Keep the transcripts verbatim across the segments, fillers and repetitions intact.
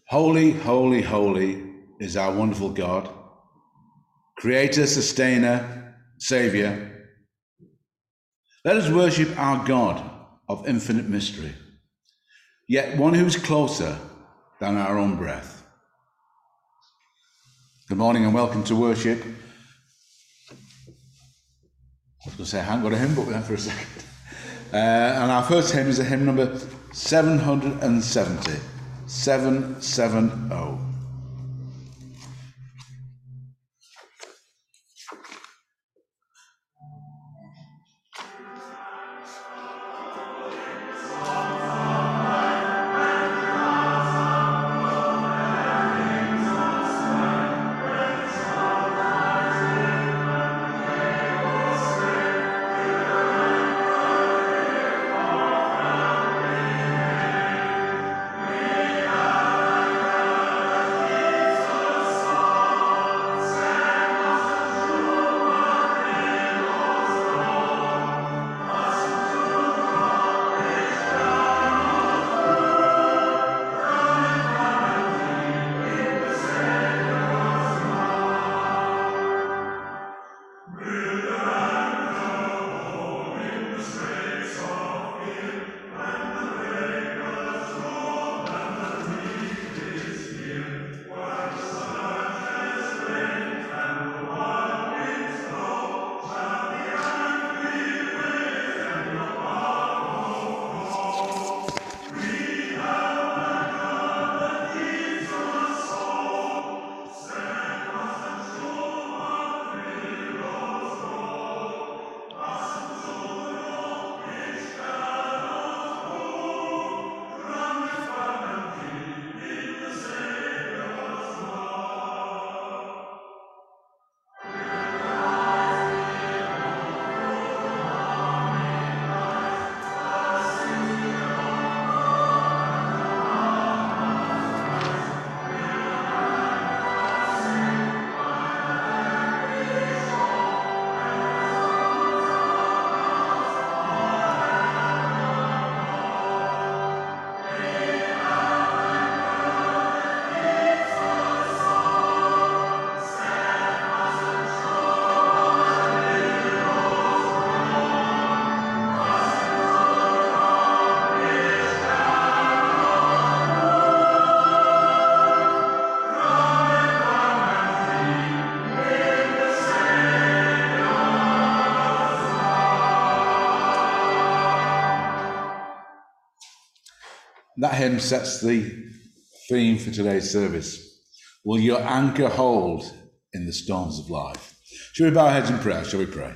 Holy, holy, holy is our wonderful God, Creator, Sustainer, Saviour. Let us worship our God of infinite mystery, yet one who is closer than our own breath. Good morning and welcome to worship. I was going to say I haven't got a hymn book there for a second. Uh, and our first hymn is a hymn number seven hundred seventy. seven seventy. That hymn sets the theme for today's service. Will your anchor hold in the storms of life? Shall we bow our heads in prayer? Shall we pray?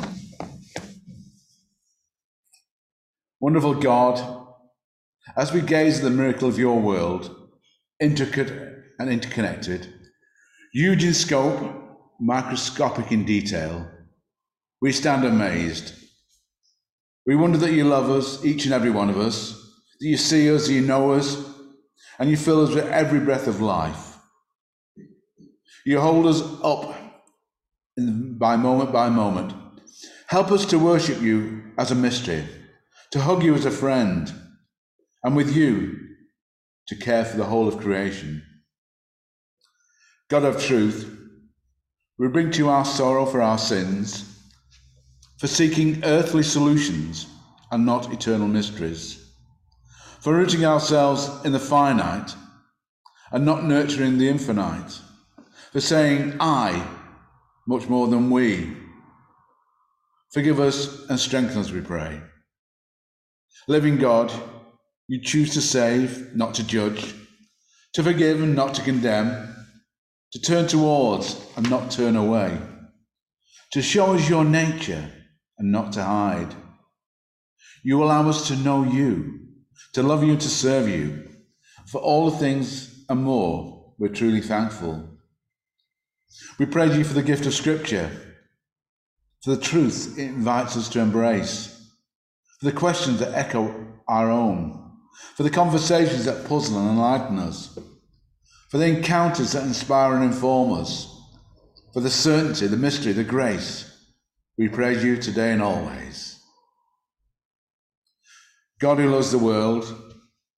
Wonderful God, as we gaze at the miracle of your world, intricate and interconnected, huge in scope, microscopic in detail, we stand amazed. We wonder that you love us, each and every one of us, that you see us, you know us, and you fill us with every breath of life. You hold us up in, by moment by moment. Help us to worship you as a mystery, to hug you as a friend, and with you to care for the whole of creation. God of truth, we bring to you our sorrow for our sins, for seeking earthly solutions and not eternal mysteries, for rooting ourselves in the finite and not nurturing the infinite, for saying I much more than we. Forgive us and strengthen us, we pray. Living God, you choose to save, not to judge, to forgive and not to condemn, to turn towards and not turn away, to show us your nature and not to hide. You allow us to know you, to love you, to serve you. For all the things and more, we're truly thankful. We praise you for the gift of Scripture, for the truth it invites us to embrace, for the questions that echo our own, for the conversations that puzzle and enlighten us, for the encounters that inspire and inform us, for the certainty, the mystery, the grace. We praise you today and always. God who loves the world,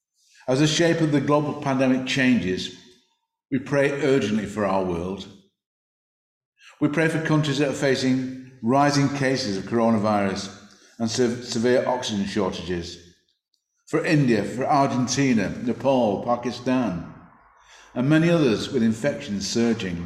As the shape of the global pandemic changes, we pray urgently for our world. We pray for countries that are facing rising cases of coronavirus and se- severe oxygen shortages. For India, for Argentina, Nepal, Pakistan, and many others with infections surging.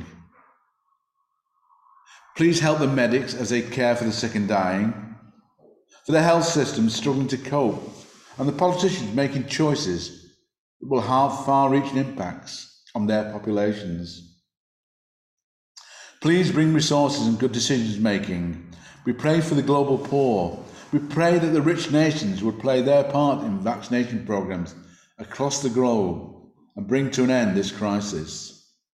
Please help the medics as they care for the sick and dying, for the health systems struggling to cope, and the politicians making choices that will have far-reaching impacts on their populations. Please bring resources and good decisions making. We pray for the global poor. We pray that the rich nations would play their part in vaccination programs across the globe and bring to an end this crisis.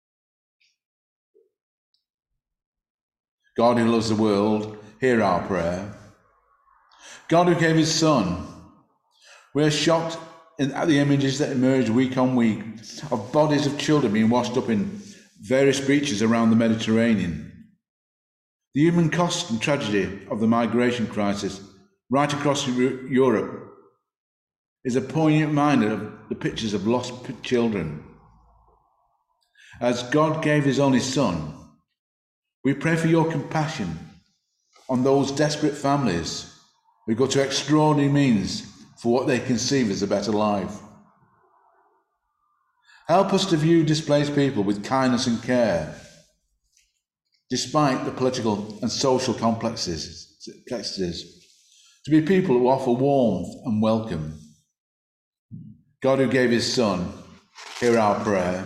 God who loves the world, hear our prayer. God who gave his Son, we are shocked at the images that emerge week on week of bodies of children being washed up in various beaches around the Mediterranean. The human cost and tragedy of the migration crisis right across Europe is a poignant reminder of the pictures of lost children. As God gave his only Son, we pray for your compassion on those desperate families who go to extraordinary means for what they conceive as a better life. Help us to view displaced people with kindness and care, despite the political and social complexities, complexities, to be people who offer warmth and welcome. God who gave his Son, hear our prayer.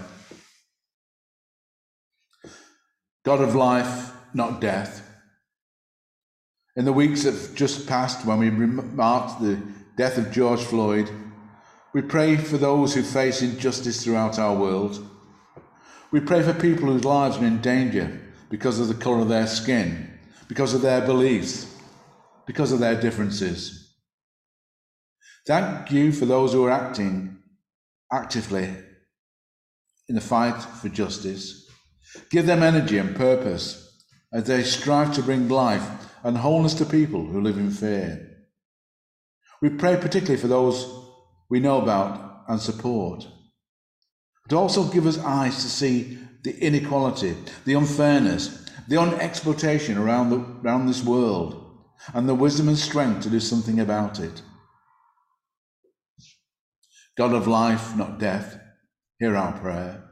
God of life, not death. In the weeks that have just passed, when we marked the death of George Floyd, we pray for those who face injustice throughout our world. We pray for people whose lives are in danger because of the colour of their skin, because of their beliefs, because of their differences. Thank you for those who are acting actively in the fight for justice. Give them energy and purpose as they strive to bring life and wholeness to people who live in fear. We pray particularly for those we know about and support, but also give us eyes to see the inequality, the unfairness, the unexploitation around, the, around this world, and the wisdom and strength to do something about it. God of life, not death, hear our prayer.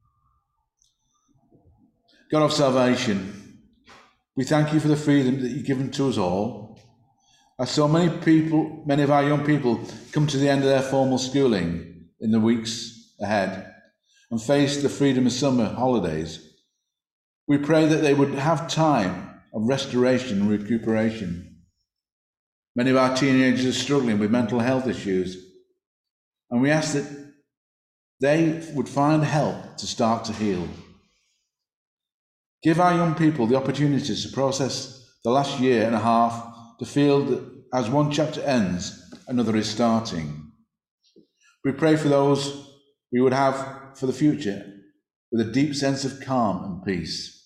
God of salvation, we thank you for the freedom that you've given to us all. As so many people, many of our young people come to the end of their formal schooling in the weeks ahead and face the freedom of summer holidays, we pray that they would have time of restoration and recuperation. Many of our teenagers are struggling with mental health issues, and we ask that they would find help to start to heal. Give our young people the opportunities to process the last year and a half, to feel that as one chapter ends, another is starting. We pray for those we would have for the future with a deep sense of calm and peace.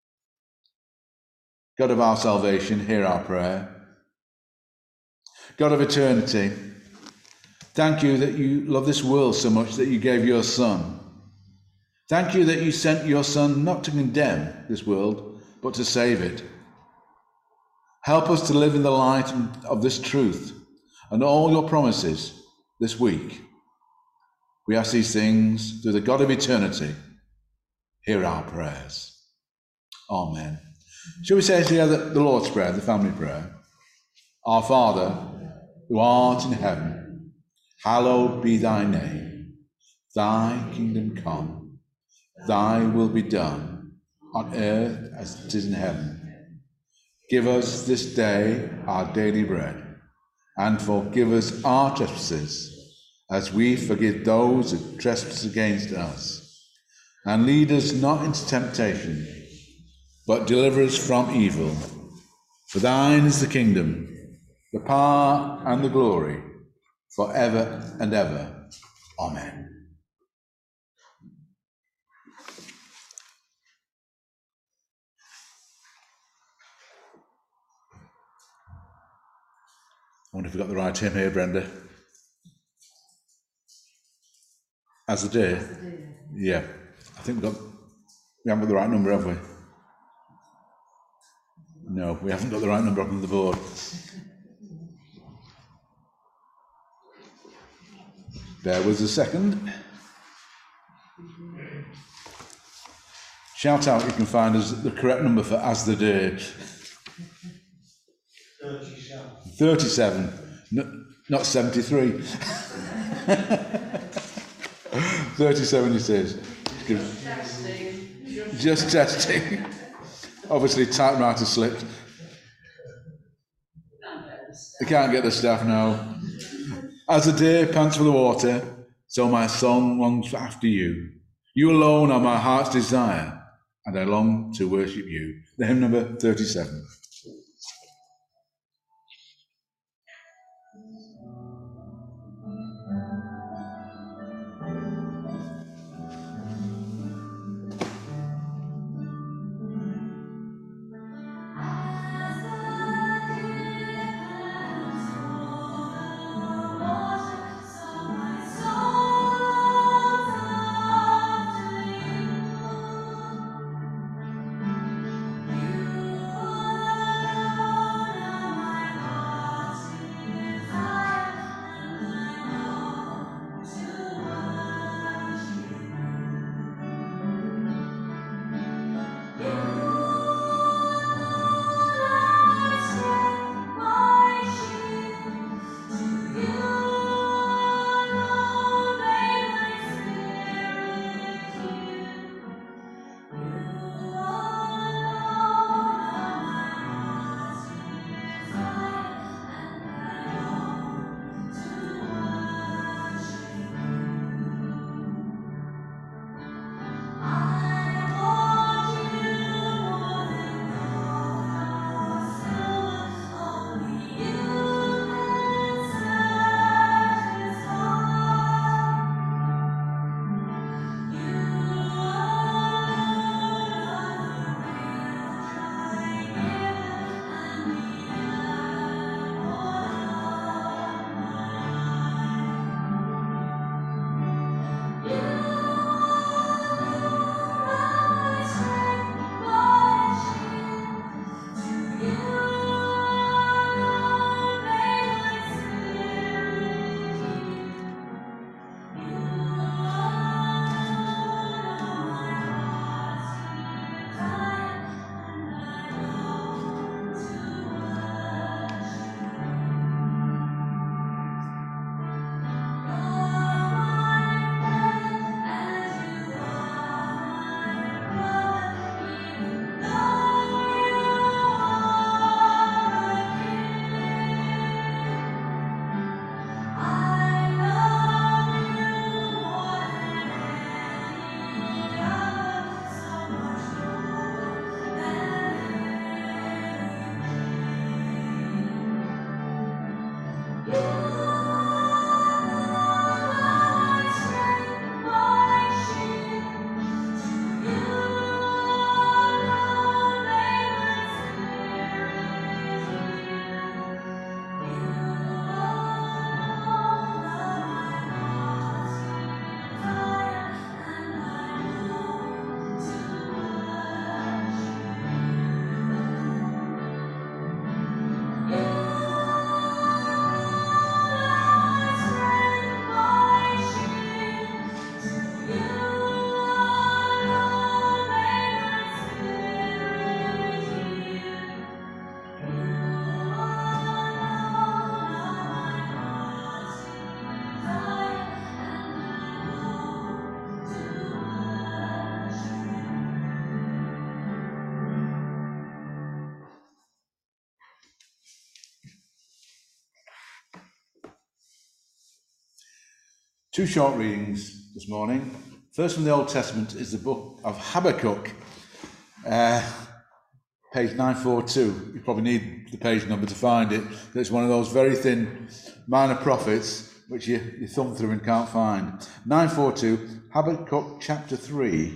God of our salvation, hear our prayer. God of eternity, thank you that you love this world so much that you gave your Son. Thank you that you sent your Son not to condemn this world, but to save it. Help us to live in the light of this truth and all your promises this week. We ask these things through the God of eternity. Hear our prayers. Amen. Shall we say together the Lord's Prayer, the family prayer? Our Father, who art in heaven, hallowed be thy name. Thy kingdom come. Thy will be done, on earth as it is in heaven. Give us this day our daily bread, and forgive us our trespasses, as we forgive those who trespass against us. And lead us not into temptation, but deliver us from evil. For thine is the kingdom, the power, and the glory, for ever and ever. Amen. I wonder if we've got the right hymn here, Brenda. As the day? As the day. Yeah. I think we've got, we haven't got the right number, have we? No, we haven't got the right number up on the board. Bear with us a second. Shout out, you can find us the correct number for As the Day. thirty-seven. thirty-seven, no, not seventy-three. thirty-seven it is. Just testing. Just testing. Obviously, typewriter slipped. They can't get the staff now. As the day pants for the water, so my song longs after you. You alone are my heart's desire, and I long to worship you. The hymn number thirty-seven. Two short readings this morning. First from the Old Testament is the book of Habakkuk, uh, page nine forty-two. You probably need the page number to find it. It's one of those very thin minor prophets which you, you thumb through and can't find. nine forty-two, Habakkuk chapter three,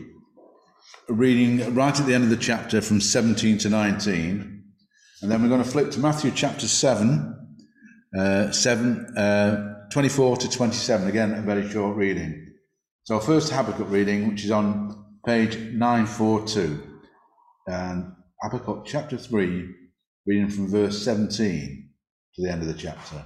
reading right at the end of the chapter from seventeen to nineteen. And then we're going to flip to Matthew chapter seven, uh, seven, uh, twenty-four to twenty-seven. Again, a very short reading. So first Habakkuk reading, which is on page nine forty-two, and Habakkuk chapter three, reading from verse seventeen to the end of the chapter.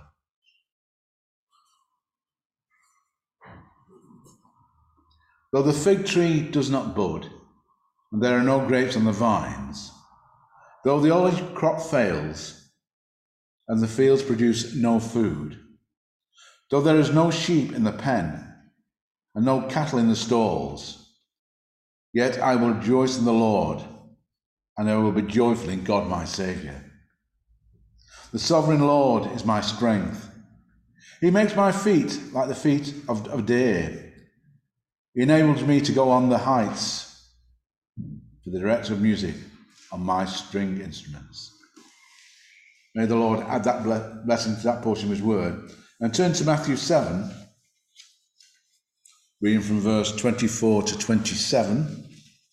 Though the fig tree does not bud, and there are no grapes on the vines, though the olive crop fails, and the fields produce no food, though there is no sheep in the pen, and no cattle in the stalls, yet I will rejoice in the Lord, and I will be joyful in God my Saviour. The sovereign Lord is my strength. He makes my feet like the feet of, of deer. He enables me to go on the heights to the director of music on my string instruments. May the Lord add that blessing to that portion of his word. And turn to Matthew seven, reading from verse twenty-four to twenty-seven.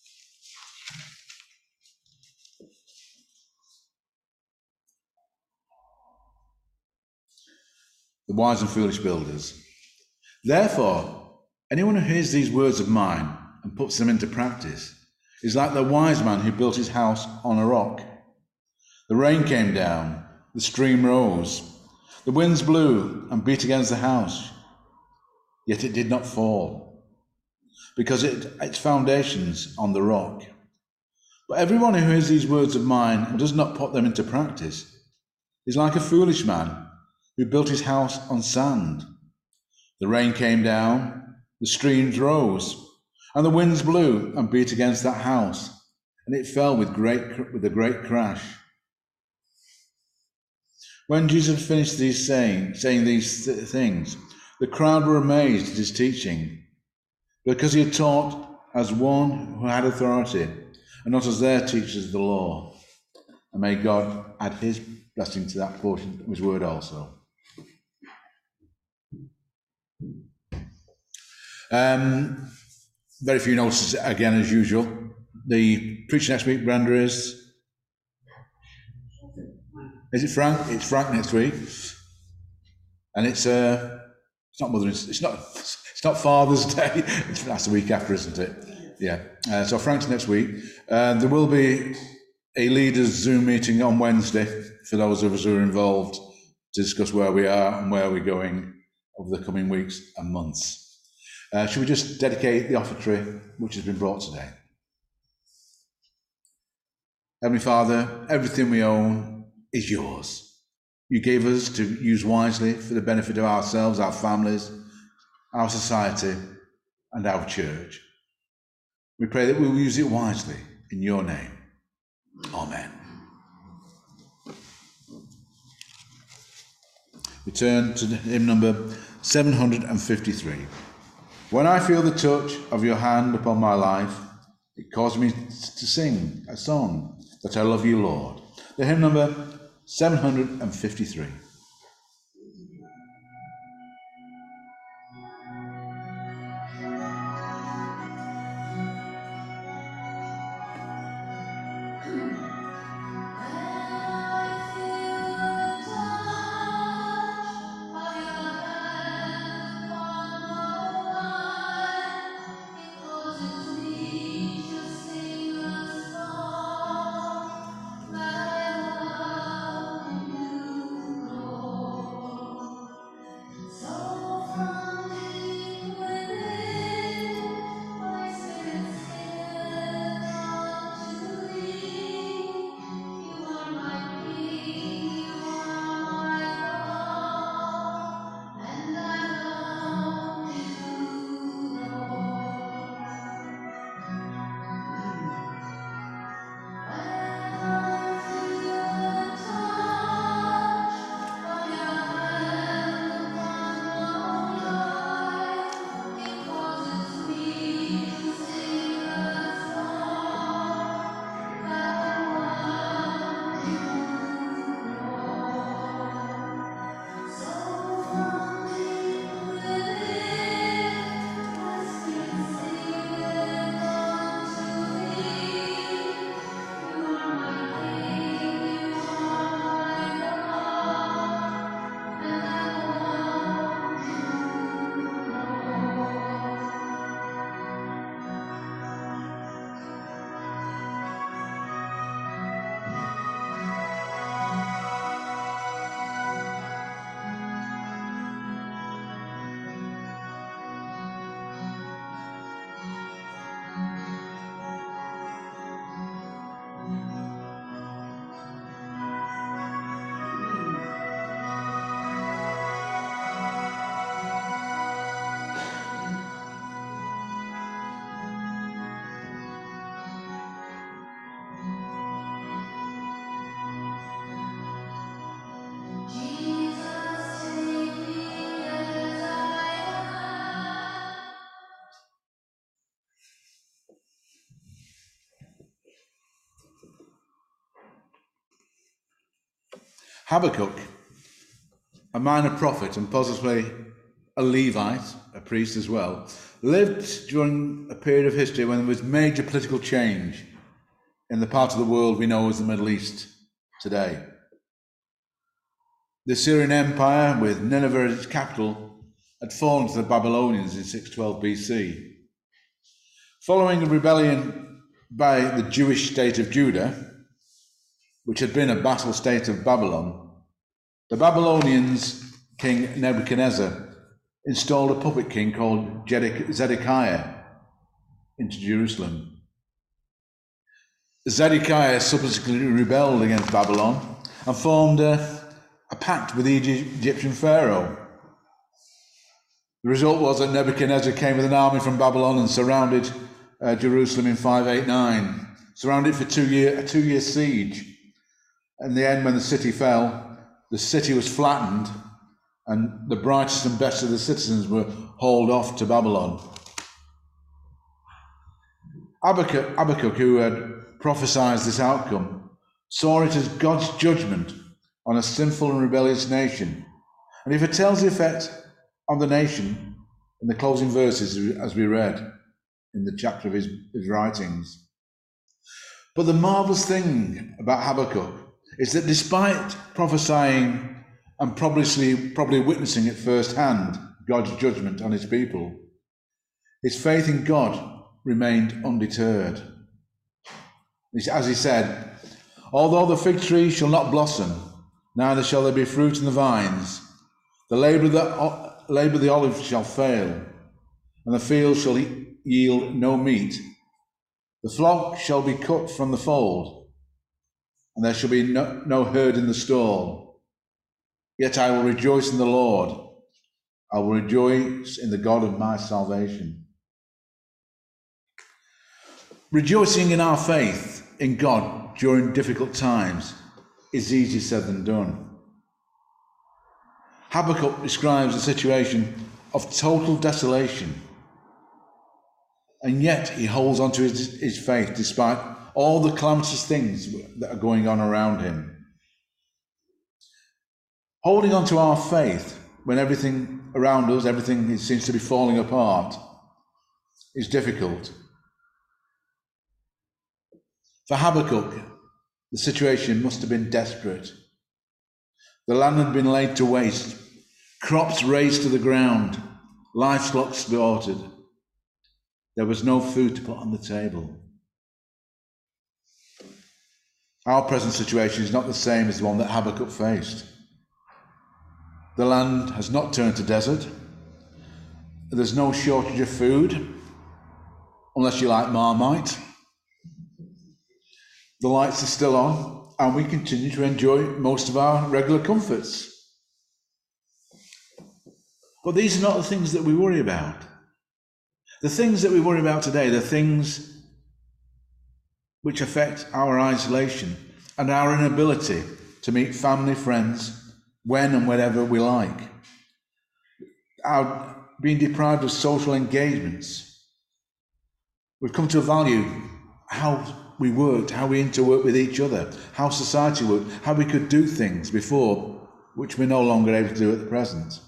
The wise and foolish builders. Therefore, anyone who hears these words of mine and puts them into practice is like the wise man who built his house on a rock. The rain came down, the stream rose, the winds blew and beat against the house, yet it did not fall, because it its foundations on the rock. But everyone who hears these words of mine and does not put them into practice is like a foolish man who built his house on sand. The rain came down, the streams rose, and the winds blew and beat against that house, and it fell with great with a great crash. When Jesus had finished these saying, saying these th- things, the crowd were amazed at his teaching, because he had taught as one who had authority, and not as their teachers of the law. And may God add his blessing to that portion of his word also. Um, very few notices again, as usual. The preacher next week, Brenda, is... Is it Frank? It's Frank next week, and it's uh, it's not Mother's. It's not. It's not Father's Day. It's, that's the week after, isn't it? Yeah. Uh, so Frank's next week. Uh, there will be a leaders Zoom meeting on Wednesday for those of us who are involved to discuss where we are and where we're going over the coming weeks and months. Uh, should we just dedicate the offertory which has been brought today? Heavenly Father, everything we own is yours. You gave us to use wisely for the benefit of ourselves, our families, our society, and our church. We pray that we will use it wisely in your name. Amen. We turn to hymn number seven hundred fifty-three. When I feel the touch of your hand upon my life, it causes me to sing a song that I love you, Lord. The hymn number seven hundred fifty-three. Habakkuk, a minor prophet and possibly a Levite, a priest as well, lived during a period of history when there was major political change in the part of the world we know as the Middle East today. The Assyrian Empire, with Nineveh as its capital, had fallen to the Babylonians in six twelve B C. Following a rebellion by the Jewish state of Judah, which had been a vassal state of Babylon, the Babylonians' king Nebuchadnezzar installed a puppet king called Zedekiah into Jerusalem. Zedekiah subsequently rebelled against Babylon and formed a, a pact with the Egyptian pharaoh. The result was that Nebuchadnezzar came with an army from Babylon and surrounded uh, Jerusalem in five eighty-nine, surrounded it for two year, a two-year siege. In the end, when the city fell, the city was flattened and the brightest and best of the citizens were hauled off to Babylon. Habakkuk, Habakkuk, who had prophesied this outcome, saw it as God's judgment on a sinful and rebellious nation. And he foretells the effect on the nation in the closing verses, as we read in the chapter of his, his writings. But the marvelous thing about Habakkuk is that despite prophesying and probably, probably witnessing it firsthand, God's judgment on his people, his faith in God remained undeterred. As he said, although the fig tree shall not blossom, neither shall there be fruit in the vines, the labour of the, labour of the olive shall fail, and the field shall yield no meat. The flock shall be cut from the fold, and there shall be no, no herd in the stall. Yet I will rejoice in the Lord. I will rejoice in the God of my salvation. Rejoicing in our faith in God during difficult times is easier said than done. Habakkuk describes a situation of total desolation, and yet he holds on to his, his faith despite all the calamitous things that are going on around him. Holding on to our faith when everything around us, everything seems to be falling apart, is difficult. For Habakkuk, the situation must have been desperate. The land had been laid to waste, crops razed to the ground, livestock slaughtered. There was no food to put on the table. Our present situation is not the same as the one that Habakkuk faced. The land has not turned to desert. There's no shortage of food, unless you like Marmite. The lights are still on, and we continue to enjoy most of our regular comforts. But these are not the things that we worry about. The things that we worry about today, the things which affect our isolation and our inability to meet family, friends, when and whenever we like. Our being deprived of social engagements. We've come to value how we worked, how we interworked with each other, how society worked, how we could do things before, which we're no longer able to do at the present.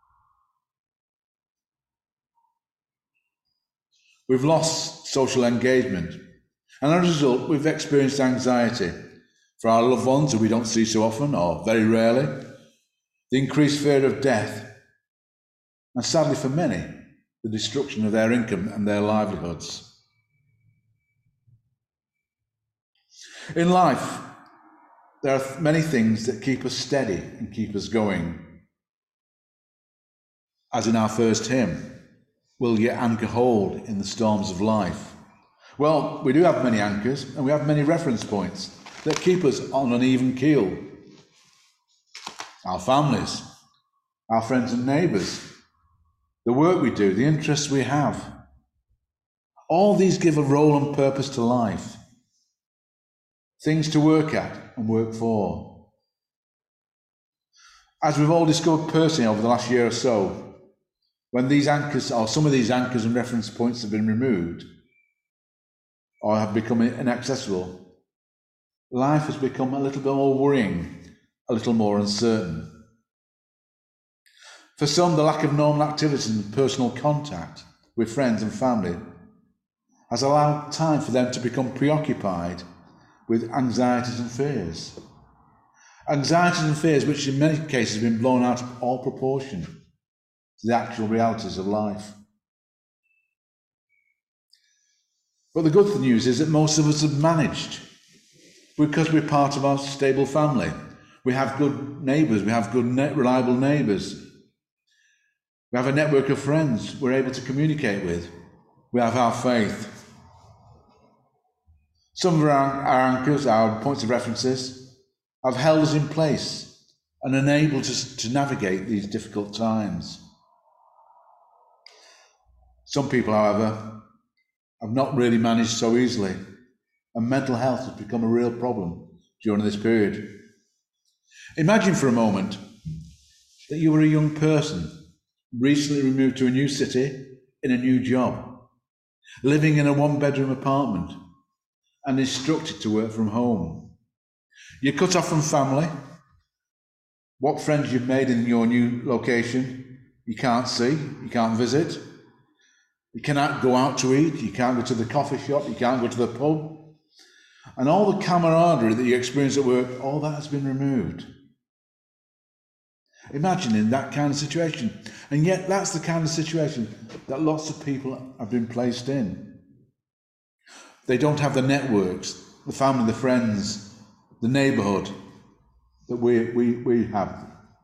We've lost social engagement, and as a result, we've experienced anxiety for our loved ones who we don't see so often or very rarely, the increased fear of death, and sadly for many, the destruction of their income and their livelihoods. In life, there are many things that keep us steady and keep us going. As in our first hymn, will your anchor hold in the storms of life? Well, we do have many anchors, and we have many reference points that keep us on an even keel. Our families, our friends and neighbours, the work we do, the interests we have. All these give a role and purpose to life. Things to work at and work for. As we've all discovered personally over the last year or so, when these anchors, or some of these anchors and reference points have been removed, or have become inaccessible, life has become a little bit more worrying, a little more uncertain. For some, the lack of normal activities and personal contact with friends and family has allowed time for them to become preoccupied with anxieties and fears. Anxieties and fears which in many cases have been blown out of all proportion to the actual realities of life. But the good news is that most of us have managed because we're part of our stable family. We have good neighbours, we have good, reliable neighbours. We have a network of friends we're able to communicate with. We have our faith. Some of our, our anchors, our points of references, have held us in place and enabled us to navigate these difficult times. Some people, however, have not really managed so easily, and mental health has become a real problem during this period. Imagine for a moment that you were a young person, recently removed to a new city, in a new job, living in a one-bedroom apartment, and instructed to work from home. You're cut off from family. What friends you've made in your new location, you can't see, you can't visit. You cannot go out to eat, you can't go to the coffee shop, you can't go to the pub. And all the camaraderie that you experience at work, all that has been removed. Imagine in that kind of situation. And yet that's the kind of situation that lots of people have been placed in. They don't have the networks, the family, the friends, the neighbourhood that we, we, we have.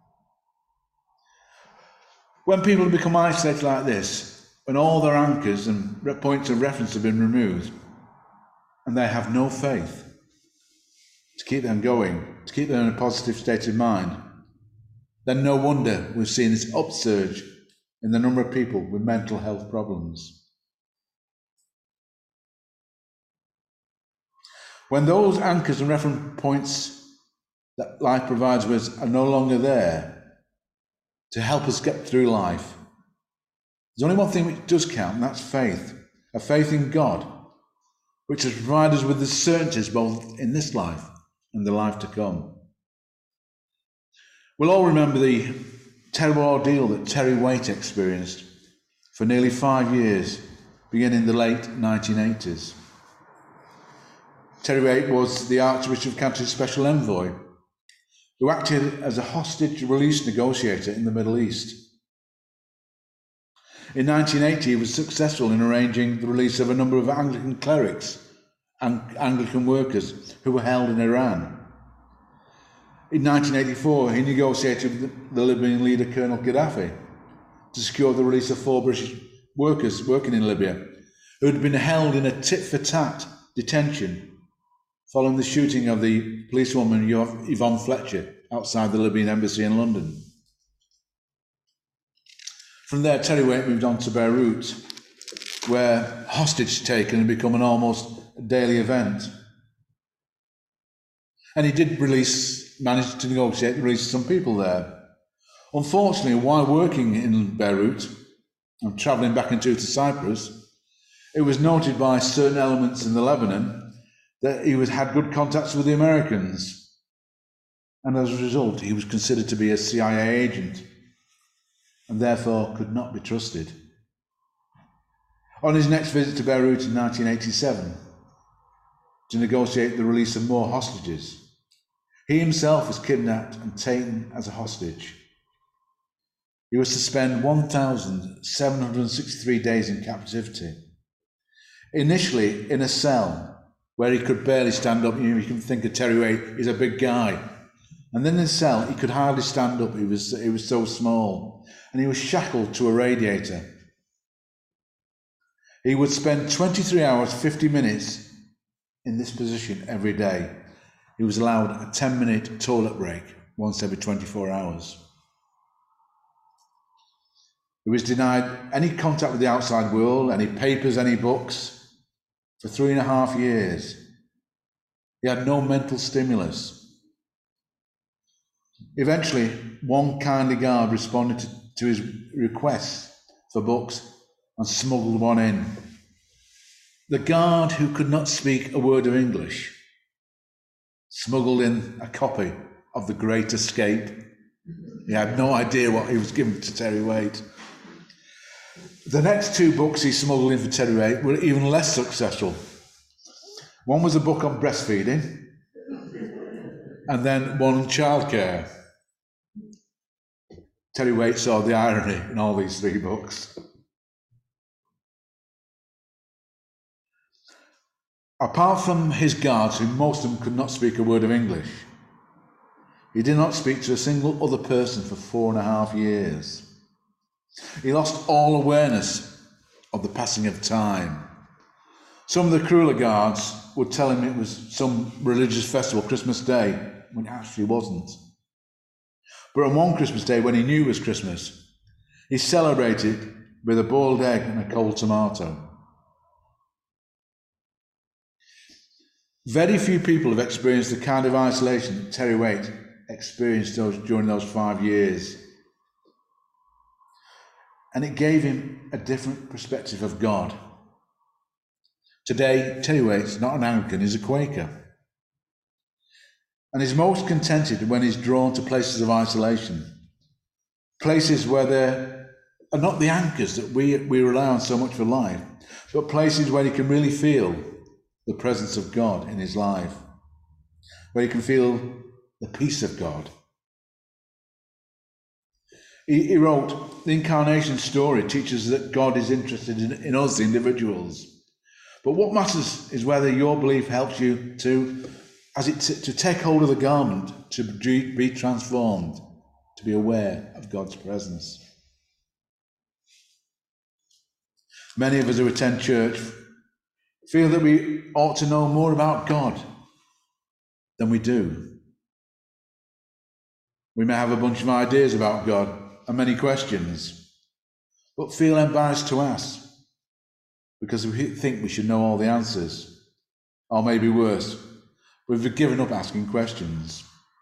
When people become isolated like this, when all their anchors and points of reference have been removed, and they have no faith to keep them going, to keep them in a positive state of mind, then no wonder we've seen this upsurge in the number of people with mental health problems. When those anchors and reference points that life provides us are no longer there to help us get through life, there's only one thing which does count, and that's faith. A faith in God, which has provided us with the certainties both in this life and the life to come. We'll all remember the terrible ordeal that Terry Waite experienced for nearly five years, beginning in the late nineteen eighties. Terry Waite was the Archbishop of Canterbury's special envoy, who acted as a hostage release negotiator in the Middle East. In nineteen eighty, he was successful in arranging the release of a number of Anglican clerics and Anglican workers who were held in Iran. In nineteen eighty-four, he negotiated with the Libyan leader Colonel Gaddafi to secure the release of four British workers working in Libya who had been held in a tit-for-tat detention following the shooting of the policewoman Yvonne Fletcher outside the Libyan embassy in London. From there, Terry Waite moved on to Beirut, where hostage taking had become an almost daily event. And he did release, manage to negotiate the release of some people there. Unfortunately, while working in Beirut and travelling back into to Cyprus, it was noted by certain elements in the Lebanon that he was, had good contacts with the Americans. And as a result, he was considered to be a C I A agent, and therefore could not be trusted. On his next visit to Beirut in nineteen eighty-seven, to negotiate the release of more hostages, he himself was kidnapped and taken as a hostage. He was to spend one thousand seven hundred sixty-three days in captivity, initially in a cell where he could barely stand up. You know, you can think of Terry Waite, he's a big guy. And then in the cell, he could hardly stand up, he was, he was so small. And he was shackled to a radiator. He would spend twenty-three hours, fifty minutes in this position every day. He was allowed a ten-minute toilet break once every twenty-four hours. He was denied any contact with the outside world, any papers, any books, for three and a half years. He had no mental stimulus. Eventually, one kindly guard responded to, to his request for books and smuggled one in. The guard, who could not speak a word of English, smuggled in a copy of The Great Escape. He had no idea what he was giving to Terry Waite. The next two books he smuggled in for Terry Waite were even less successful. One was a book on breastfeeding, and then one on childcare. Terry Waite saw the irony in all these three books. Apart from his guards, who most of them could not speak a word of English, he did not speak to a single other person for four and a half years. He lost all awareness of the passing of time. Some of the crueler guards would tell him it was some religious festival, Christmas Day, when it actually wasn't. But on one Christmas Day, when he knew it was Christmas, he celebrated with a boiled egg and a cold tomato. Very few people have experienced the kind of isolation that Terry Waite experienced those, during those five years. And it gave him a different perspective of God. Today, Terry Waite's not an Anglican, he's a Quaker. And he's most contented when he's drawn to places of isolation, places where there are not the anchors that we, we rely on so much for life, but places where he can really feel the presence of God in his life, where he can feel the peace of God. He, he wrote, the incarnation story teaches that God is interested in, in us, the individuals. But what matters is whether your belief helps you to, as it t- to take hold of the garment, to be transformed, to be aware of God's presence. Many of us who attend church feel that we ought to know more about God than we do. We may have a bunch of ideas about God and many questions, but feel embarrassed to ask because we think we should know all the answers. Or maybe worse, we've given up asking questions.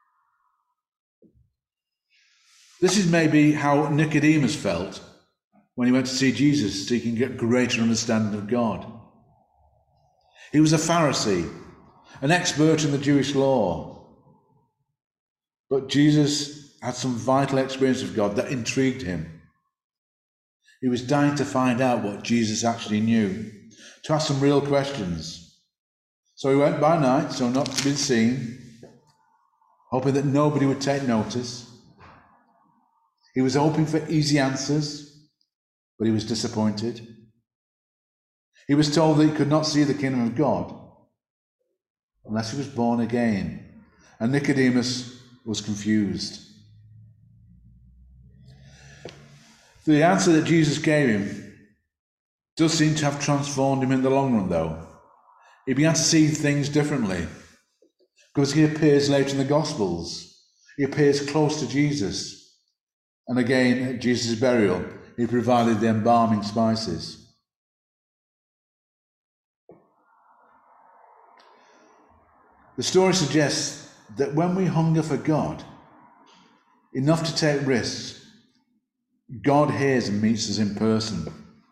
This is maybe how Nicodemus felt when he went to see Jesus, seeking a greater understanding of God. He was a Pharisee, an expert in the Jewish law. But Jesus had some vital experience of God that intrigued him. He was dying to find out what Jesus actually knew, to ask some real questions. So he went by night, so not to be seen, hoping that nobody would take notice. He was hoping for easy answers, but he was disappointed. He was told that he could not see the kingdom of God unless he was born again. And Nicodemus was confused. The answer that Jesus gave him does seem to have transformed him in the long run, though. He began to see things differently because he appears later in the Gospels. He appears close to Jesus. And again, at Jesus' burial, he provided the embalming spices. The story suggests that when we hunger for God, enough to take risks, God hears and meets us in person.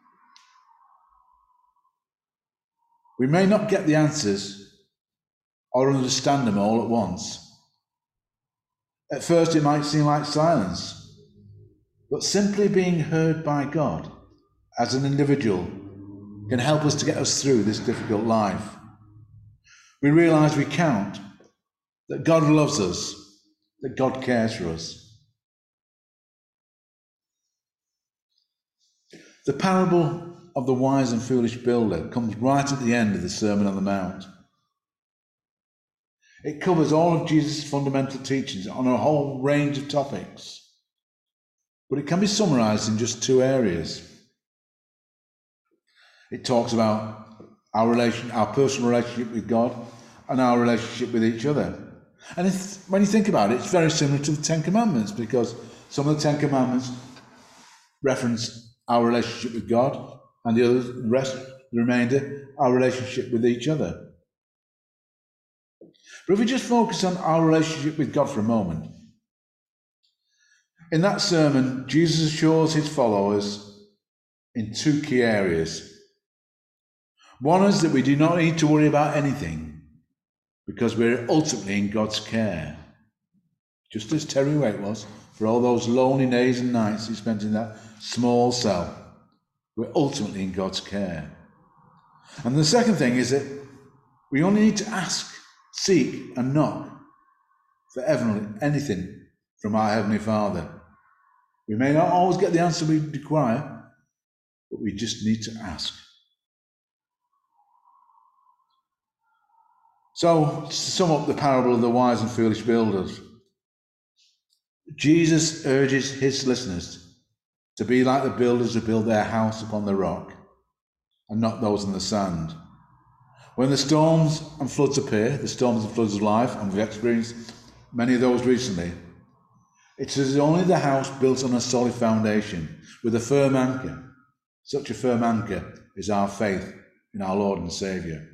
We may not get the answers or understand them all at once. At first it might seem like silence, but simply being heard by God as an individual can help us to get us through this difficult life. We realize we count, that God loves us, that God cares for us. The parable of the wise and foolish builder comes right at the end of the Sermon on the Mount. It covers all of Jesus' fundamental teachings on a whole range of topics, but it can be summarized in just two areas. It talks about our relation, our personal relationship with God and our relationship with each other. And if, when you think about it, it's very similar to the Ten Commandments, because some of the Ten Commandments reference our relationship with God, and the others, the rest, the remainder, our relationship with each other. But if we just focus on our relationship with God for a moment, in that sermon, Jesus assures his followers in two key areas. One is that we do not need to worry about anything because we're ultimately in God's care. just as Terry Waite was, for all those lonely days and nights he spent in that small cell. We're ultimately in God's care. And the second thing is that we only need to ask, seek, and knock for anything from our Heavenly Father. We may not always get the answer we require, but we just need to ask. So, to sum up the parable of the wise and foolish builders, Jesus urges his listeners to be like the builders who build their house upon the rock and not those in the sand. When the storms and floods appear, the storms and floods of life, and we've experienced many of those recently, it is only the house built on a solid foundation with a firm anchor. Such a firm anchor is our faith in our Lord and Saviour.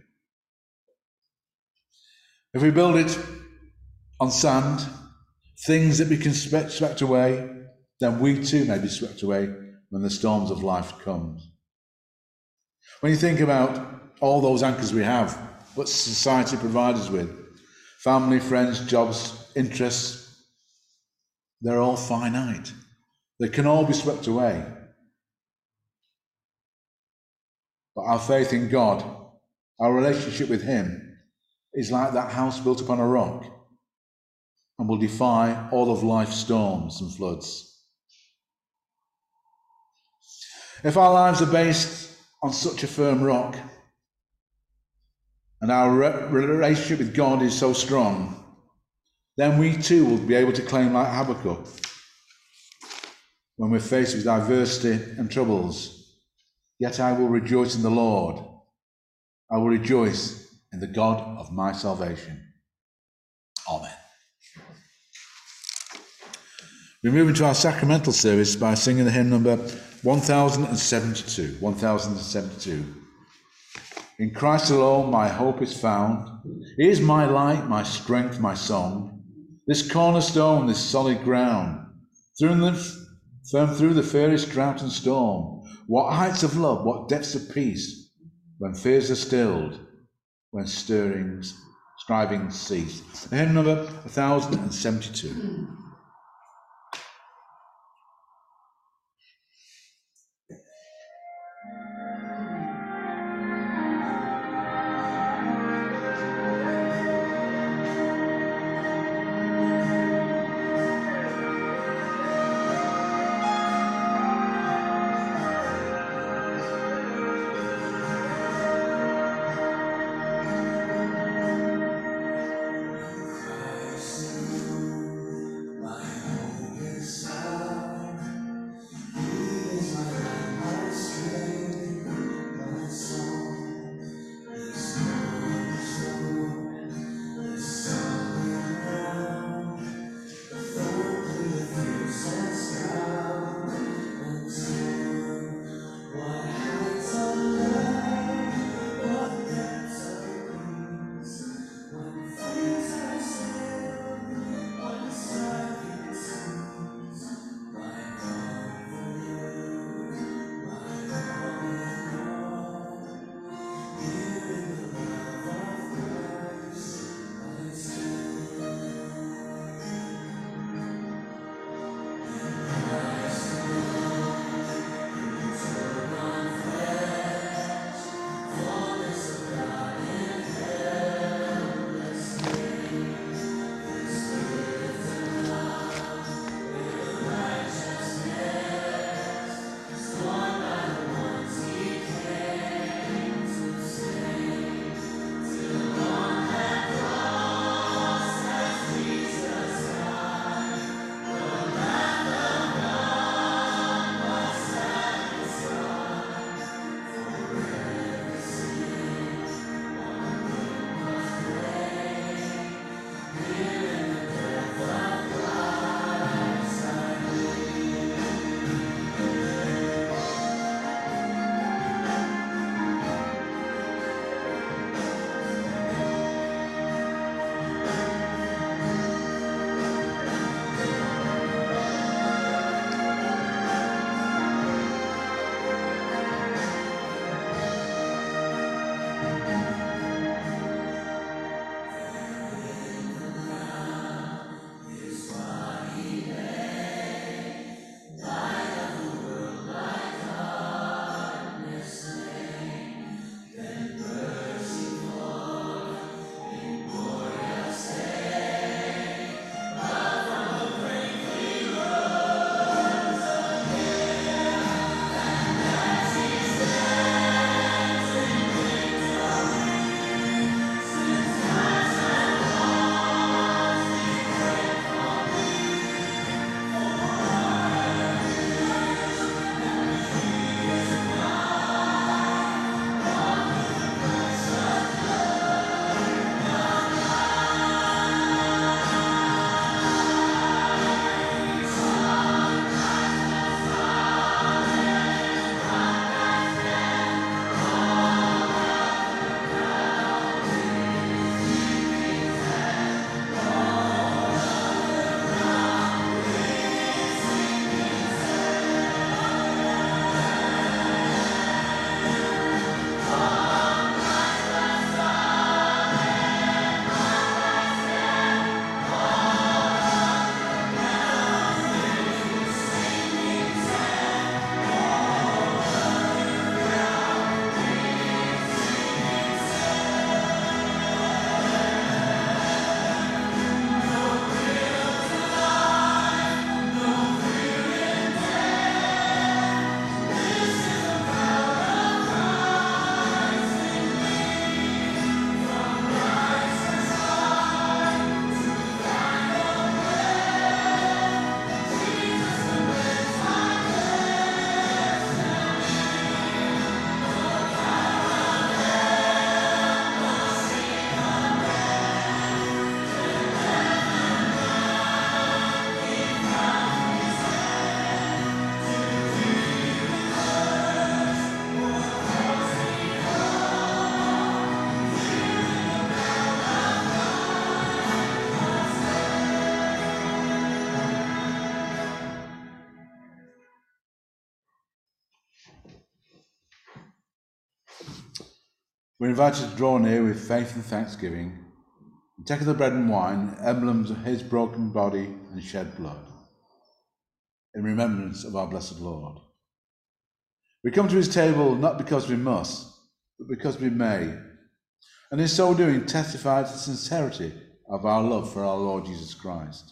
If we build it on sand, things that we can swept, swept away, then we too may be swept away when the storms of life come. When you think about all those anchors we have, what society provides us with, family, friends, jobs, interests, they're all finite. They can all be swept away. But our faith in God, our relationship with him, is like that house built upon a rock and will defy all of life's storms and floods. If our lives are based on such a firm rock and our re- relationship with God is so strong, then we too will be able to claim like Habakkuk when we're faced with adversity and troubles. Yet I will rejoice in the Lord. I will rejoice in the God of my salvation. Amen. We move into our sacramental service by singing the hymn number one thousand seventy-two. one thousand seventy-two. In Christ alone my hope is found. He is my light, my strength, my song. This cornerstone, this solid ground. Through the, firm through the fairest drought and storm. What heights of love, what depths of peace, when fears are stilled, when stirrings, strivings cease. Hymn number one thousand seventy-two. We're invited to draw near with faith and thanksgiving, and take of the bread and wine, emblems of his broken body and shed blood, in remembrance of our blessed Lord. We come to his table not because we must, but because we may, and in so doing testify to the sincerity of our love for our Lord Jesus Christ.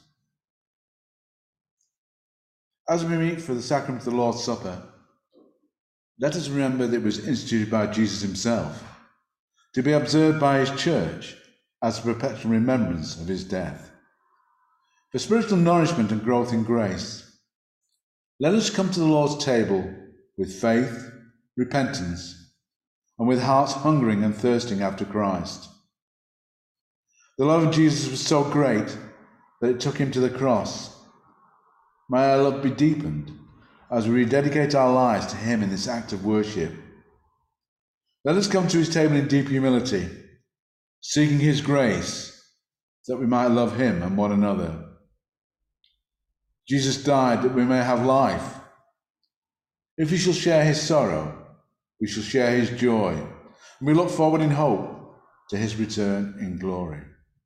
As we meet for the sacrament of the Lord's Supper, let us remember that it was instituted by Jesus himself, to be observed by his church as a perpetual remembrance of his death. For spiritual nourishment and growth in grace, let us come to the Lord's table with faith, repentance, and with hearts hungering and thirsting after Christ. The love of Jesus was so great that it took him to the cross. May our love be deepened as we rededicate our lives to him in this act of worship. Let us come to his table in deep humility, seeking his grace, that we might love him and one another. Jesus died that we may have life. If we shall share his sorrow, we shall share his joy, and we look forward in hope to his return in glory.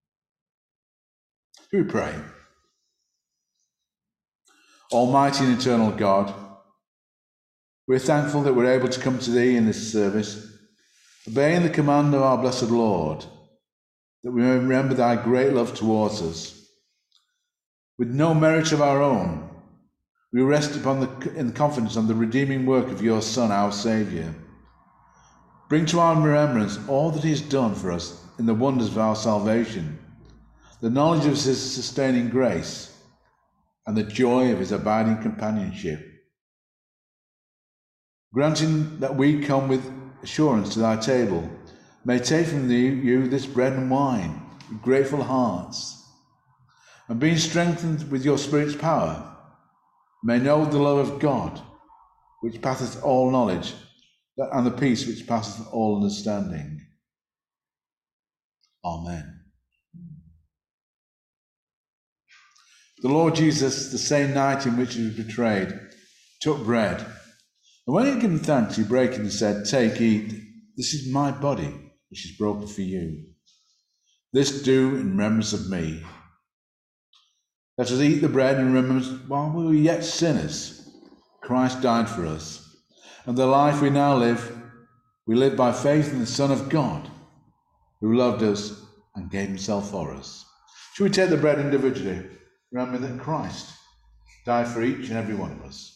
We pray. Almighty and eternal God, we're thankful that we're able to come to thee in this service, obeying the command of our blessed Lord, that we may remember thy great love towards us. With no merit of our own, we rest upon the, in confidence on the redeeming work of your Son, our Saviour. Bring to our remembrance all that he has done for us in the wonders of our salvation, the knowledge of his sustaining grace, and the joy of his abiding companionship. Granting that we come with assurance to thy table, may take from thee, you this bread and wine with grateful hearts, and being strengthened with your Spirit's power, may know the love of God, which passeth all knowledge, and the peace which passeth all understanding. Amen. The Lord Jesus, the same night in which he was betrayed, took bread, and when he had given thanks, he brake it and said, "Take, eat, this is my body, which is broken for you. This do in remembrance of me." Let us eat the bread in remembrance while we were yet sinners, Christ died for us, and the life we now live, we live by faith in the Son of God, who loved us and gave himself for us. Shall we take the bread individually, remembering that Christ died for each and every one of us?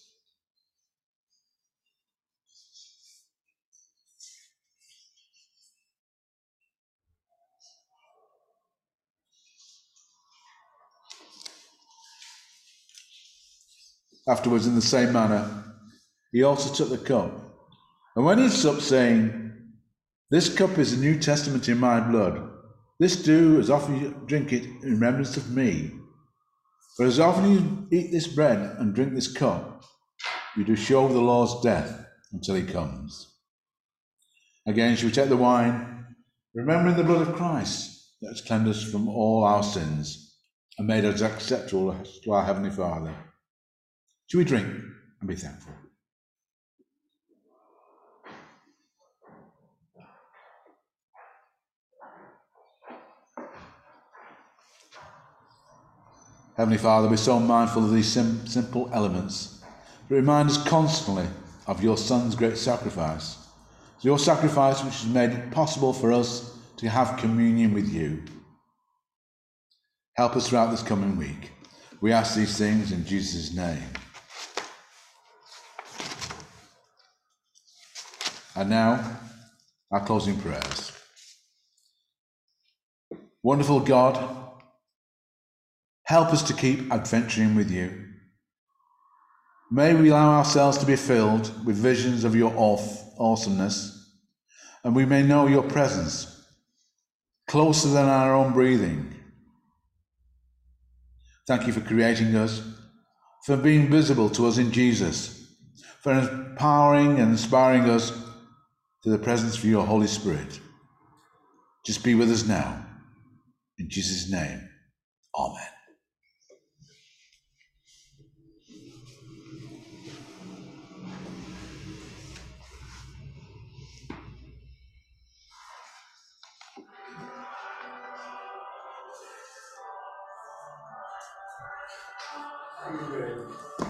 Afterwards, in the same manner, he also took the cup. And when he had supped, saying, "This cup is the New Testament in my blood. This do as often you drink it in remembrance of me. For as often you eat this bread and drink this cup, you do show the Lord's death until he comes." Again, shall we take the wine, remembering the blood of Christ that has cleansed us from all our sins and made us acceptable to our Heavenly Father. Shall we drink and be thankful? Heavenly Father, we're so mindful of these sim- simple elements that remind us constantly of your Son's great sacrifice. Your sacrifice which has made it possible for us to have communion with you. Help us throughout this coming week. We ask these things in Jesus' name. And now, our closing prayers. Wonderful God, help us to keep adventuring with you. May we allow ourselves to be filled with visions of your awesomeness, and we may know your presence closer than our own breathing. Thank you for creating us, for being visible to us in Jesus, for empowering and inspiring us to the presence of your Holy Spirit. Just be with us now. In Jesus' name, amen. How you doing?